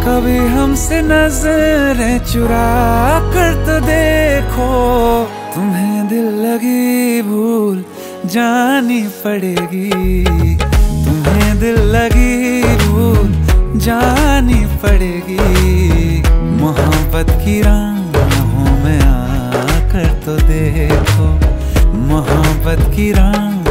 कभी हमसे नजरें चुरा कर तो देखो, तुम्हें दिल लगी भूल जानी पड़ेगी, तुम्हें दिल लगी भूल जानी पड़ेगी। मोहब्बत की राहों में आकर तो देखो, मोहब्बत की राह